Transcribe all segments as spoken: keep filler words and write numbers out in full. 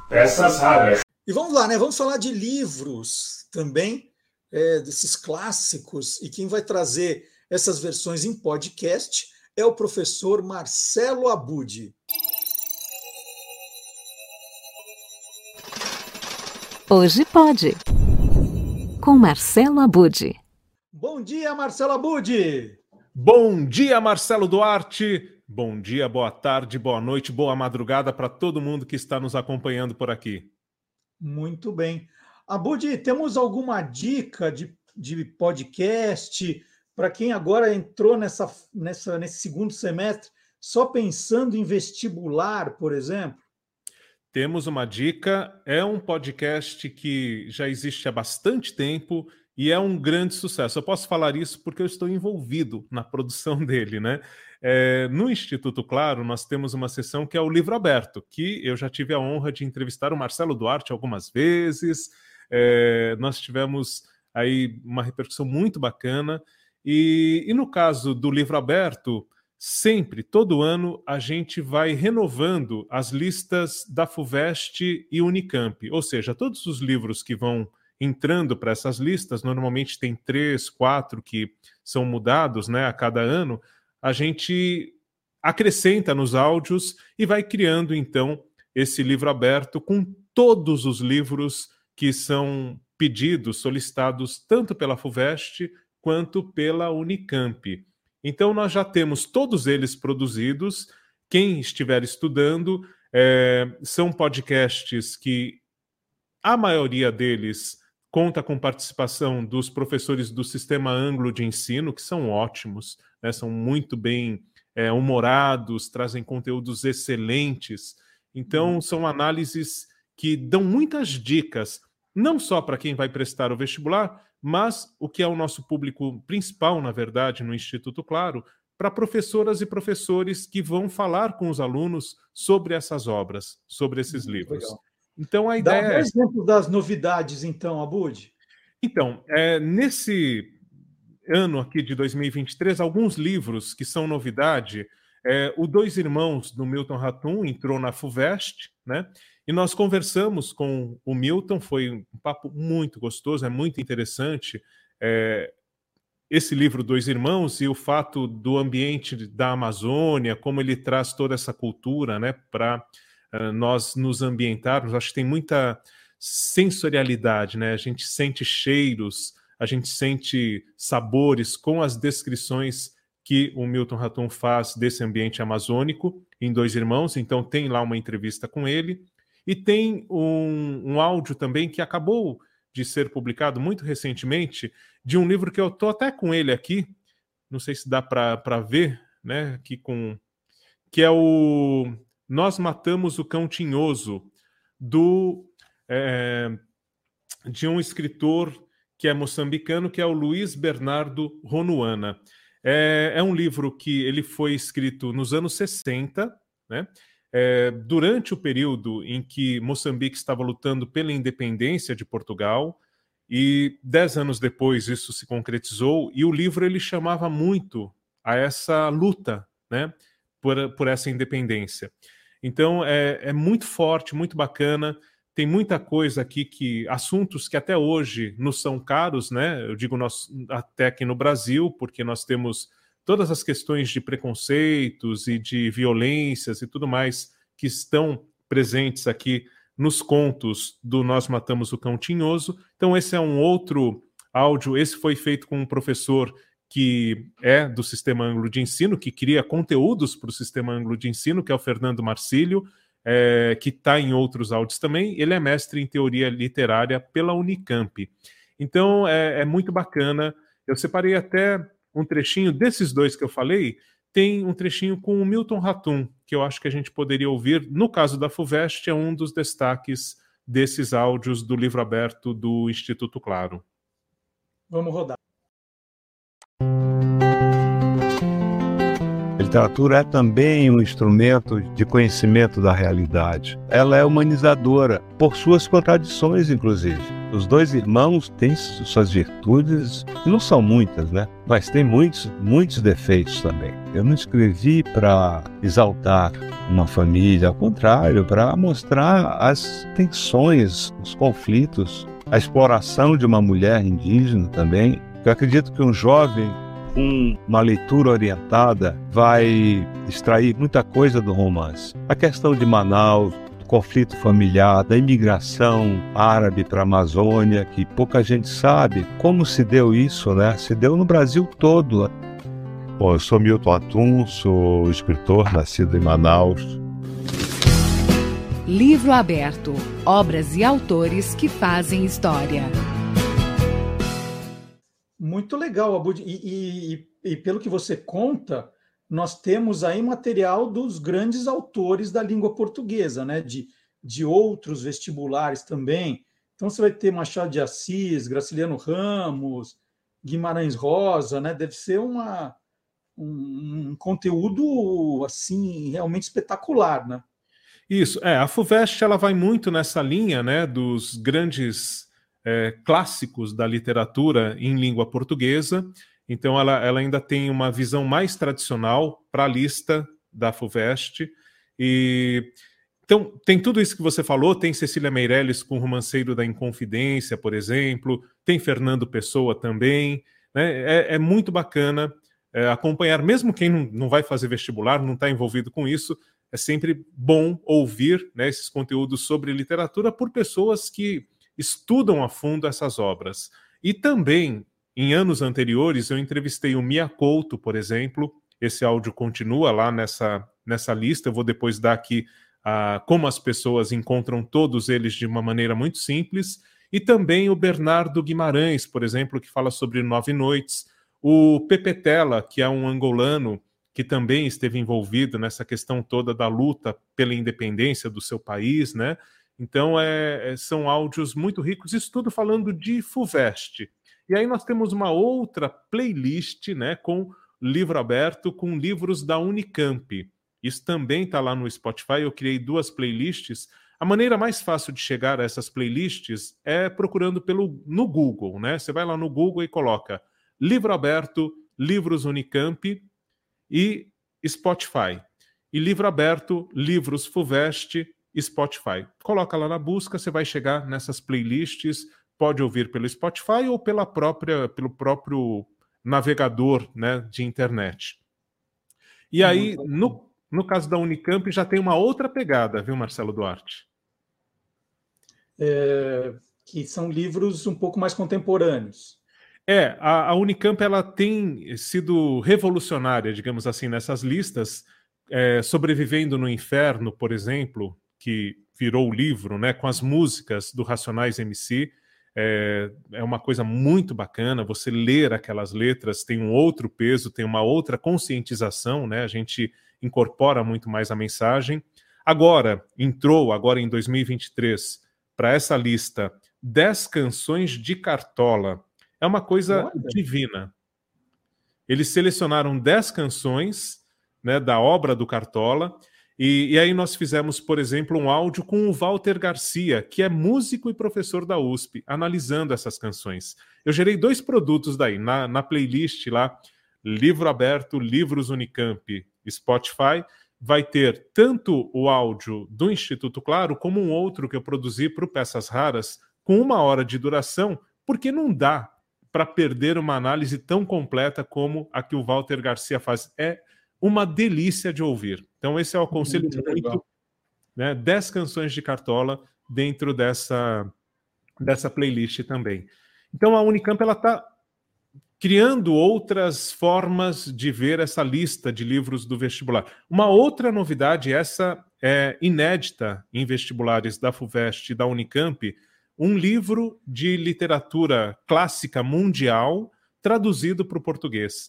Peças raras. E vamos lá, né? Vamos falar de livros também, é, desses clássicos, e quem vai trazer essas versões em podcast é o professor Marcelo Abud. Hoje pode, com Marcelo Abud. Bom dia, Marcelo Abud! Bom dia, Marcelo Duarte! Bom dia, boa tarde, boa noite, boa madrugada para todo mundo que está nos acompanhando por aqui. Muito bem. Abud, temos alguma dica de, de podcast para quem agora entrou nessa, nessa, nesse segundo semestre só pensando em vestibular, por exemplo? Temos uma dica, é um podcast que já existe há bastante tempo e é um grande sucesso. Eu posso falar isso porque eu estou envolvido na produção dele, né? É, no Instituto Claro, nós temos uma sessão que é o Livro Aberto, que eu já tive a honra de entrevistar o Marcelo Duarte algumas vezes. É, nós tivemos aí uma repercussão muito bacana. E, e no caso do Livro Aberto, sempre, todo ano, a gente vai renovando as listas da FUVEST e Unicamp. Ou seja, todos os livros que vão entrando para essas listas, normalmente tem três, quatro que são mudados, né, a cada ano, a gente acrescenta nos áudios e vai criando, então, esse livro aberto com todos os livros que são pedidos, solicitados tanto pela FUVEST quanto pela Unicamp. Então, nós já temos todos eles produzidos. Quem estiver estudando, é, são podcasts que a maioria deles conta com participação dos professores do Sistema Anglo de Ensino, que são ótimos, né, são muito bem é, humorados, trazem conteúdos excelentes. Então, são análises que dão muitas dicas, não só para quem vai prestar o vestibular, mas o que é o nosso público principal, na verdade, no Instituto Claro, para professoras e professores que vão falar com os alunos sobre essas obras, sobre esses Muito livros. legal. Então, a Dá ideia um é... exemplo das novidades, então, Abud. Então, é, nesse ano aqui de dois mil e vinte e três, alguns livros que são novidade, é, o Dois Irmãos, do Milton Ratum, entrou na FUVEST, né? E nós conversamos com o Milton, foi um papo muito gostoso, é muito interessante, é, esse livro Dois Irmãos e o fato do ambiente da Amazônia, como ele traz toda essa cultura, né, para uh, nós nos ambientarmos. Acho que tem muita sensorialidade, né? A gente sente cheiros, a gente sente sabores com as descrições que o Milton Ratum faz desse ambiente amazônico em Dois Irmãos. Então tem lá uma entrevista com ele. E tem um, um áudio também que acabou de ser publicado muito recentemente, de um livro que eu estou até com ele aqui, não sei se dá para ver, né, aqui com, que é o Nós Matamos o Cão Tinhoso, do, é, de um escritor que é moçambicano, que é o Luiz Bernardo Ronuana. É, é um livro que ele foi escrito nos anos sessenta, né? É, durante o período em que Moçambique estava lutando pela independência de Portugal, e dez anos depois isso se concretizou, e o livro ele chamava muito a essa luta, né, por, por essa independência. Então é, é muito forte, muito bacana, tem muita coisa aqui, que assuntos que até hoje nos são caros, né? Eu digo nós, até aqui no Brasil, porque nós temos todas as questões de preconceitos e de violências e tudo mais que estão presentes aqui nos contos do Nós Matamos o Cão Tinhoso. Então esse é um outro áudio, esse foi feito com um professor que é do Sistema Anglo de Ensino, que cria conteúdos para o Sistema Anglo de Ensino, que é o Fernando Marcílio, é, que está em outros áudios também. Ele é mestre em Teoria Literária pela Unicamp. Então é, é muito bacana. Eu separei até um trechinho desses dois que eu falei, tem um trechinho com o Milton Ratum, que eu acho que a gente poderia ouvir. No caso da FUVEST, é um dos destaques desses áudios do livro aberto do Instituto Claro. Vamos rodar. A literatura é também um instrumento de conhecimento da realidade. Ela é humanizadora, por suas contradições, inclusive. Os Dois Irmãos têm suas virtudes, e não são muitas, né? Mas tem muitos, muitos defeitos também. Eu não escrevi para exaltar uma família, ao contrário, para mostrar as tensões, os conflitos, a exploração de uma mulher indígena também. Eu acredito que um jovem com uma leitura orientada vai extrair muita coisa do romance. A questão de Manaus, do conflito familiar, da imigração árabe para a Amazônia, que pouca gente sabe como se deu isso, né? Se deu no Brasil todo. Bom, eu sou Milton Atum, sou escritor, nascido em Manaus. Livro aberto. Obras e autores que fazem história. Muito legal, Abud. E, e, e pelo que você conta, nós temos aí material dos grandes autores da língua portuguesa, né? De, de outros vestibulares também. Então você vai ter Machado de Assis, Graciliano Ramos, Guimarães Rosa, né? Deve ser uma, um, um conteúdo assim realmente espetacular, né? Isso, é, a FUVEST ela vai muito nessa linha, né, dos grandes é, clássicos da literatura em língua portuguesa. Então ela, ela ainda tem uma visão mais tradicional para a lista da FUVEST. E então tem tudo isso que você falou, tem Cecília Meirelles com o Romanceiro da Inconfidência, por exemplo, tem Fernando Pessoa também, né? É, é muito bacana é, acompanhar, mesmo quem não, não vai fazer vestibular, não está envolvido com isso. É sempre bom ouvir, né, esses conteúdos sobre literatura por pessoas que estudam a fundo essas obras. E também, em anos anteriores, eu entrevistei o Mia Couto, por exemplo. Esse áudio continua lá nessa, nessa lista. Eu vou depois dar aqui uh, como as pessoas encontram todos eles de uma maneira muito simples. E também o Bernardo Guimarães, por exemplo, que fala sobre Nove Noites. O Pepe Tela, que é um angolano, que também esteve envolvido nessa questão toda da luta pela independência do seu país, né? Então, é, são áudios muito ricos, isso tudo falando de FUVEST. E aí nós temos uma outra playlist, né, com livro aberto, com livros da Unicamp. Isso também está lá no Spotify, eu criei duas playlists. A maneira mais fácil de chegar a essas playlists é procurando pelo, no Google, né? Você vai lá no Google e coloca livro aberto, livros Unicamp, e Spotify. E livro aberto, livros FUVEST, Spotify. Coloca lá na busca, você vai chegar nessas playlists, pode ouvir pelo Spotify ou pela própria, pelo próprio navegador, né, de internet. E aí, no, no caso da Unicamp, já tem uma outra pegada, viu, Marcelo Duarte? É, que são livros um pouco mais contemporâneos. É, a, a Unicamp ela tem sido revolucionária, digamos assim, nessas listas. É, Sobrevivendo no Inferno, por exemplo, que virou o livro, né, com as músicas do Racionais M C, é, é uma coisa muito bacana. Você ler aquelas letras tem um outro peso, tem uma outra conscientização, né? A gente incorpora muito mais a mensagem. Agora, entrou, agora em dois mil e vinte e três, para essa lista, dez canções de Cartola. É uma coisa Olha. divina. Eles selecionaram dez canções, né, da obra do Cartola, e, e aí nós fizemos, por exemplo, um áudio com o Walter Garcia, que é músico e professor da U S P, analisando essas canções. Eu gerei dois produtos daí, na, na playlist lá, Livro Aberto, Livros Unicamp, Spotify, vai ter tanto o áudio do Instituto Claro, como um outro que eu produzi para o Peças Raras, com uma hora de duração, porque não dá para perder uma análise tão completa como a que o Walter Garcia faz. É uma delícia de ouvir. Então esse é o aconselho muito, muito, né, dez canções de Cartola dentro dessa, dessa playlist também. Então a Unicamp ela está criando outras formas de ver essa lista de livros do vestibular. Uma outra novidade, essa é inédita em vestibulares da FUVEST e da Unicamp, um livro de literatura clássica mundial traduzido para o português.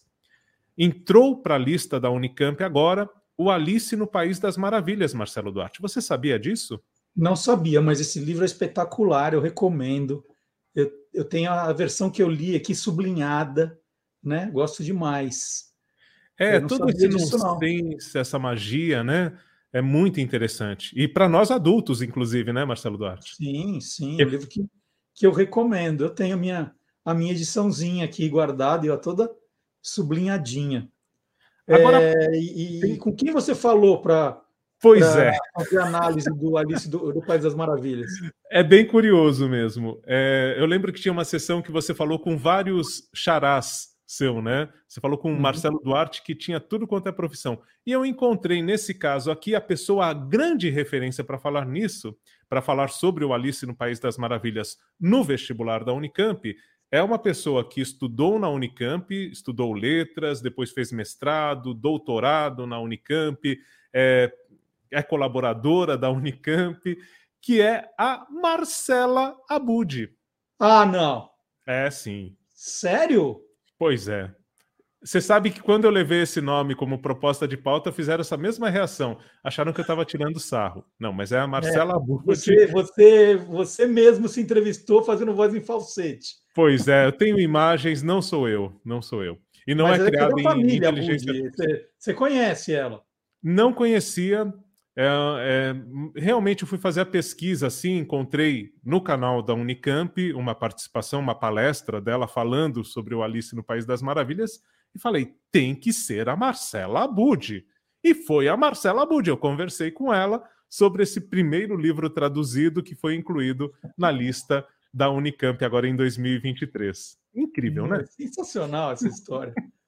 Entrou para a lista da Unicamp agora o Alice no País das Maravilhas, Marcelo Duarte. Você sabia disso? Não sabia, mas esse livro é espetacular, eu recomendo. Eu, eu tenho a versão que eu li aqui sublinhada, né? Gosto demais. É, todo esse nonsense, essa magia, né? É muito interessante. E para nós adultos, inclusive, né, Marcelo Duarte? Sim, sim. É um livro que, que eu recomendo. Eu tenho a minha, a minha ediçãozinha aqui guardada, e ó, toda sublinhadinha. Agora, é, e, tem... e com quem você falou para Pois é. fazer análise do Alice do, do País das Maravilhas? É bem curioso mesmo. É, eu lembro que tinha uma sessão que você falou com vários xarás seu, né? Você falou com o uhum. Marcelo Duarte, que tinha tudo quanto é profissão. E eu encontrei, nesse caso aqui, a pessoa, a grande referência para falar nisso, para falar sobre o Alice no País das Maravilhas no vestibular da Unicamp, é uma pessoa que estudou na Unicamp, estudou letras, depois fez mestrado, doutorado na Unicamp, é, é colaboradora da Unicamp, que é a Marcela Abud. Ah, não. É, sim. Sério? Pois é. Você sabe que quando eu levei esse nome como proposta de pauta, fizeram essa mesma reação. Acharam que eu estava tirando sarro. Não, mas é a Marcela é, Abud. Você, você, você mesmo se entrevistou fazendo voz em falsete. Pois é, eu tenho imagens, não sou eu, não sou eu. E não mas é criado em família, inteligência... Você, você conhece ela? Não conhecia. É, é, realmente eu fui fazer a pesquisa assim, encontrei no canal da Unicamp uma participação, uma palestra dela falando sobre o Alice no País das Maravilhas e falei, tem que ser a Marcela Abud. E foi a Marcela Abud. Eu conversei com ela sobre esse primeiro livro traduzido que foi incluído na lista da Unicamp agora em dois mil e vinte e três. Incrível, né? É sensacional essa história.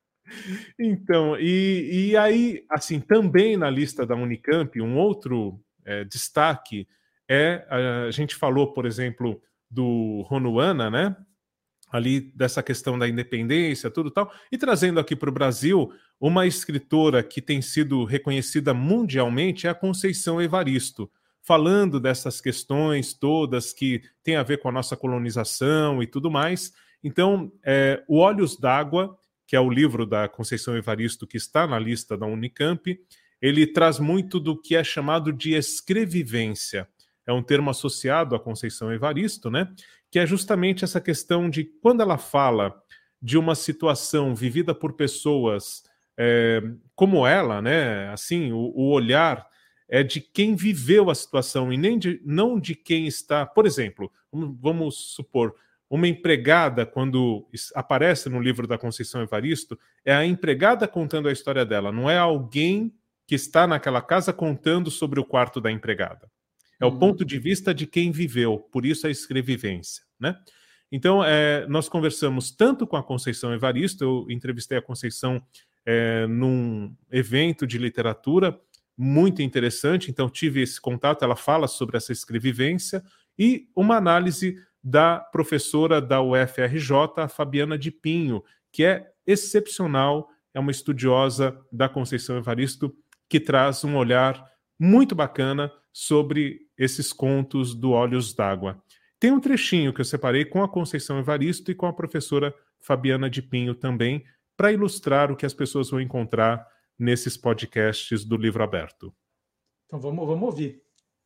Então, e, e aí, assim, também na lista da Unicamp, um outro é, destaque é, a gente falou, por exemplo, do Ronuana, né? Ali dessa questão da independência, tudo tal, e trazendo aqui para o Brasil uma escritora que tem sido reconhecida mundialmente, é a Conceição Evaristo, falando dessas questões todas que têm a ver com a nossa colonização e tudo mais. Então, é, o Olhos d'Água, que é o livro da Conceição Evaristo, que está na lista da Unicamp, ele traz muito do que é chamado de escrevivência. É um termo associado à Conceição Evaristo, né? Que é justamente essa questão de, quando ela fala de uma situação vivida por pessoas é, como ela, né? Assim, o, o olhar é de quem viveu a situação e nem de, não de quem está... Por exemplo, vamos supor... Uma empregada, quando aparece no livro da Conceição Evaristo, é a empregada contando a história dela, não é alguém que está naquela casa contando sobre o quarto da empregada. É uhum. o ponto de vista de quem viveu, por isso a escrevivência, né? Então, é, nós conversamos tanto com a Conceição Evaristo, eu entrevistei a Conceição é, num evento de literatura muito interessante, então tive esse contato, ela fala sobre essa escrevivência e uma análise da professora da U F R J, a Fabiana de Pinho, que é excepcional, é uma estudiosa da Conceição Evaristo, que traz um olhar muito bacana sobre esses contos do Olhos d'Água. Tem um trechinho que eu separei com a Conceição Evaristo e com a professora Fabiana de Pinho também, para ilustrar o que as pessoas vão encontrar nesses podcasts do Livro Aberto. Então vamos, vamos ouvir.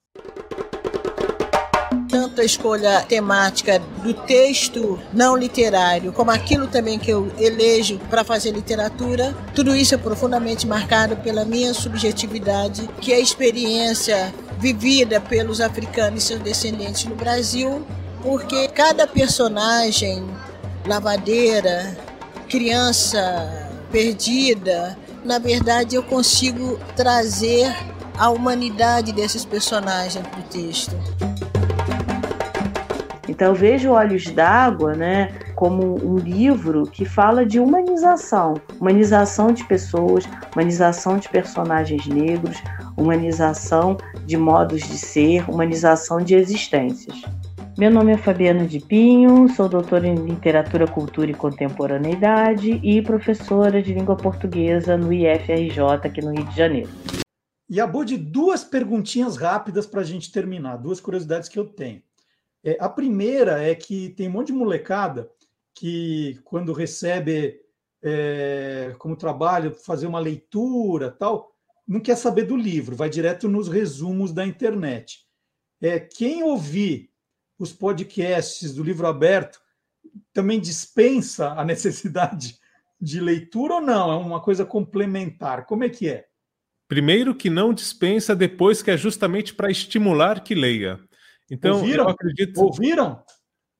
Tanto a escolha temática do texto não literário, como aquilo também que eu elejo para fazer literatura, tudo isso é profundamente marcado pela minha subjetividade, que é a experiência vivida pelos africanos e seus descendentes no Brasil, porque cada personagem, lavadeira, criança perdida, na verdade eu consigo trazer a humanidade desses personagens para o texto. Então eu vejo Olhos d'Água, né, como um livro que fala de humanização, humanização de pessoas, humanização de personagens negros, humanização de modos de ser, humanização de existências. Meu nome é Fabiana de Pinho, sou doutora em Literatura, Cultura e Contemporaneidade e professora de língua portuguesa no I F R J aqui no Rio de Janeiro. E Abud, duas perguntinhas rápidas para a gente terminar, duas curiosidades que eu tenho. É, a primeira é que tem um monte de molecada que, quando recebe é, como trabalho, fazer uma leitura tal, não quer saber do livro, vai direto nos resumos da internet. É, quem ouvir os podcasts do Livro Aberto também dispensa a necessidade de leitura ou não? É uma coisa complementar? Como é que é? Primeiro que não dispensa, depois que é justamente para estimular que leia. Então, Ouviram? eu acredito... Ouviram?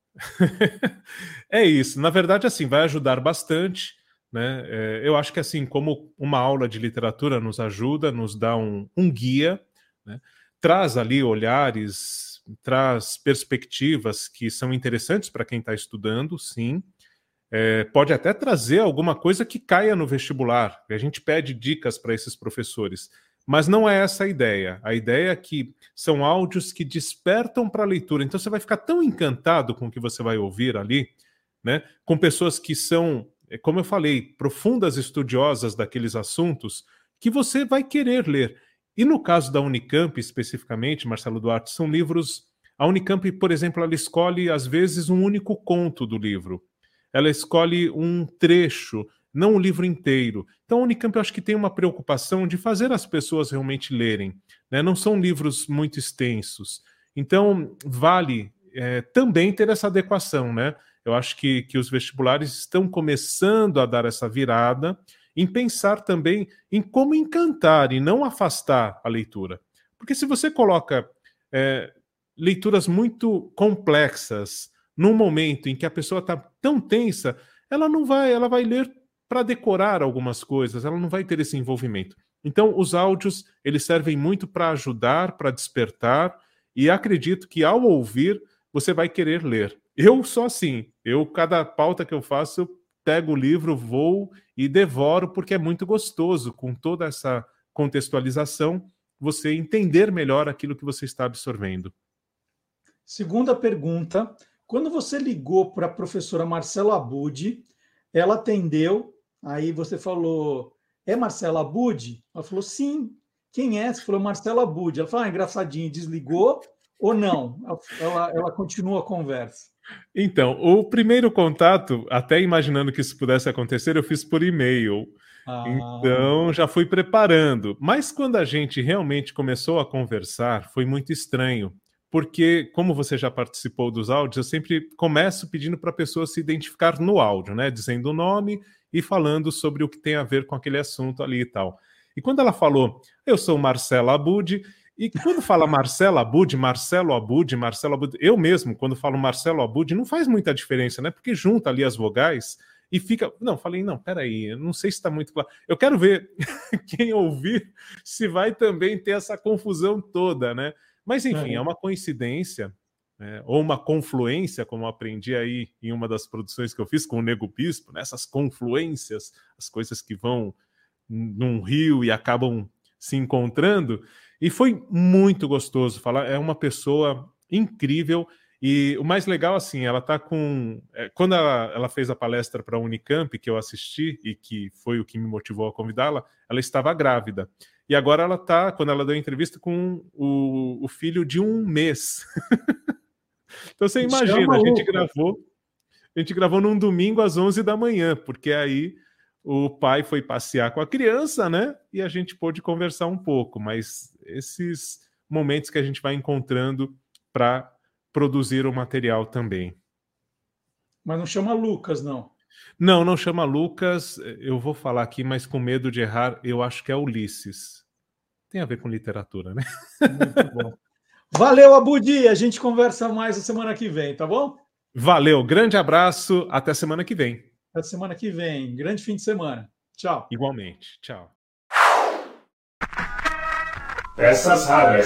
É isso. Na verdade, assim, vai ajudar bastante, né? É, eu acho que, assim, como uma aula de literatura nos ajuda, nos dá um, um guia, né? Traz ali olhares, traz perspectivas que são interessantes para quem está estudando, sim. É, pode até trazer alguma coisa que caia no vestibular. A gente pede dicas para esses professores. Mas não é essa a ideia. A ideia é que são áudios que despertam para a leitura. Então você vai ficar tão encantado com o que você vai ouvir ali, né? Com pessoas que são, como eu falei, profundas estudiosas daqueles assuntos, que você vai querer ler. E no caso da Unicamp, especificamente, Marcelo Duarte, são livros... A Unicamp, por exemplo, ela escolhe, às vezes, um único conto do livro. Ela escolhe um trecho, não o livro inteiro. Então, a Unicamp, eu acho que tem uma preocupação de fazer as pessoas realmente lerem, né? Não são livros muito extensos. Então, vale é, também ter essa adequação, né? Eu acho que, que os vestibulares estão começando a dar essa virada em pensar também em como encantar e não afastar a leitura. Porque se você coloca é, leituras muito complexas num momento em que a pessoa está tão tensa, ela não vai, ela vai ler para decorar algumas coisas, ela não vai ter esse envolvimento. Então, os áudios, eles servem muito para ajudar, para despertar, e acredito que ao ouvir, você vai querer ler. Eu sou assim, eu, cada pauta que eu faço, eu pego o livro, vou e devoro, porque é muito gostoso, com toda essa contextualização, você entender melhor aquilo que você está absorvendo. Segunda pergunta, quando você ligou para a professora Marcela Abud, ela atendeu, aí você falou, é Marcela Abud? Ela falou, sim. Quem é? Você falou, Marcela Abud. Ela falou, ah, engraçadinho, desligou ou não? Ela, ela continua a conversa. Então, o primeiro contato, até imaginando que isso pudesse acontecer, eu fiz por e-mail. Ah. Então, já fui preparando. Mas quando a gente realmente começou a conversar, foi muito estranho. Porque, como você já participou dos áudios, eu sempre começo pedindo para a pessoa se identificar no áudio, né? Dizendo o nome e falando sobre o que tem a ver com aquele assunto ali e tal. E quando ela falou, eu sou Marcela Abud, e quando fala Marcela Abud, Marcelo Abud, Marcelo Abud, eu mesmo, quando falo Marcelo Abud, não faz muita diferença, né? Porque junta ali as vogais e fica... Não, falei, não, peraí, não sei se está muito claro. Eu quero ver quem ouvir se vai também ter essa confusão toda, né? Mas, enfim, é, é uma coincidência, né? Ou uma confluência, como eu aprendi aí em uma das produções que eu fiz com o Nego Bispo, né? Essas confluências, as coisas que vão num rio e acabam se encontrando. E foi muito gostoso falar. É uma pessoa incrível. E o mais legal, assim, ela tá com... Quando ela, ela fez a palestra para a Unicamp, que eu assisti, e que foi o que me motivou a convidá-la, ela estava grávida. E agora ela tá, quando ela deu a entrevista, com o, o filho de um mês. Então você imagina, a gente gravou, a gente gravou num domingo às onze da manhã, porque aí o pai foi passear com a criança, né? E a gente pôde conversar um pouco, mas esses momentos que a gente vai encontrando para produzir o material também. Mas não chama Lucas, não? Não, não chama Lucas. Eu vou falar aqui, mas com medo de errar, eu acho que é Ulisses. Tem a ver com literatura, né? Muito bom. Valeu, Abudi. A gente conversa mais a semana que vem, tá bom? Valeu. Grande abraço. Até semana que vem. Até semana que vem. Grande fim de semana. Tchau. Igualmente. Tchau. Peças raras.